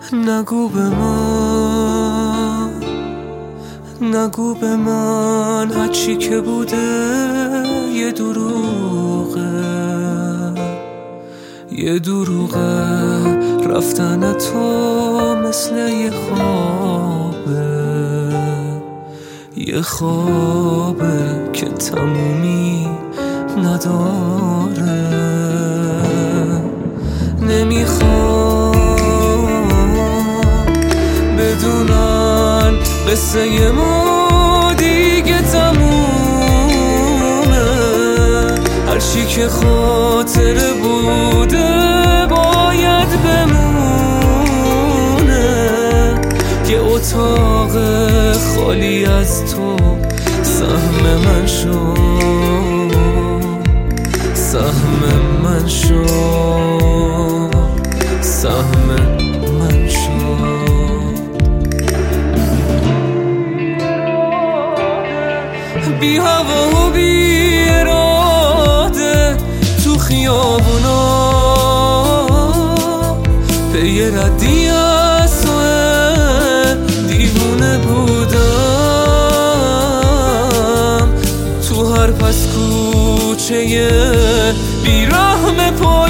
نگو به من، نگو به من هرچی که بوده یه دروغه، یه دروغه. رفتن تو مثل یه خوابه، یه خوابه که تمومی نداره. نمیخوام بدونن قصه ما دیگه تمومه. هرچی که خاطره بوده باید بمونه. یه اتاق خالی از تو سهم من شد، سهم من شد، سهم من شد. بی هوا و بی اراده تو خیابونا به یه ردی از توه دیوونه بودم. تو هر پس کوچه بیرحم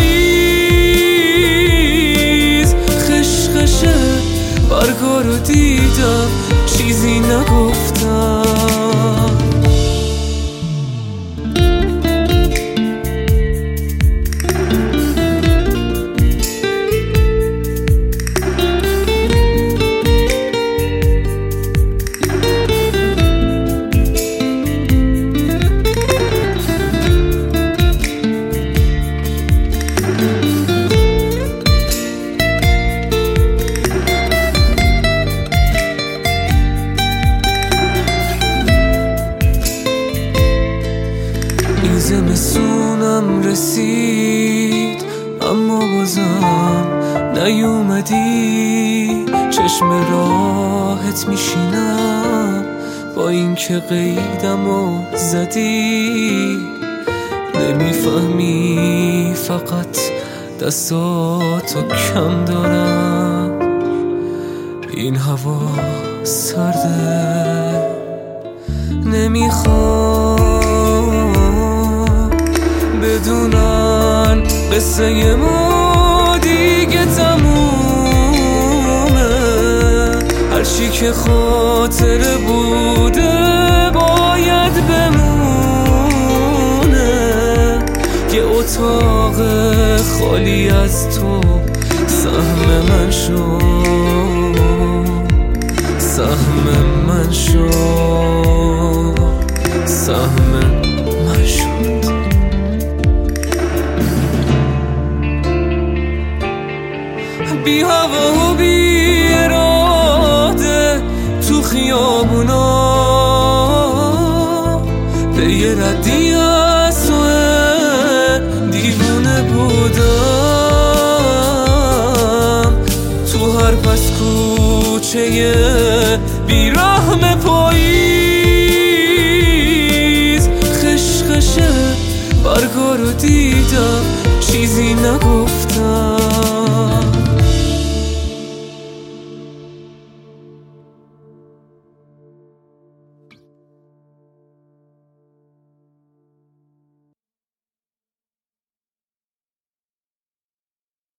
پاییز خشخشه برگا رو دیدم چیزی نگفتم. زمستونم رسید اما بازم نیومدی. چشم راحت میشینم با این که قیدم و زدی. نمیفهمی فقط دستاتو کم دارم. این هوا سرده. نمیخوام بدونن قصه ما دیگه تمومه. هرچی که خاطره بوده باید بمونه. یه اتاق خالی از تو سهم من شد، سهم من شد، سهم من شد. بی هوا و بی اراده تو خیابونا به یه ردی از توه دیوونه بودم. تو هر پس کوچه بیرحم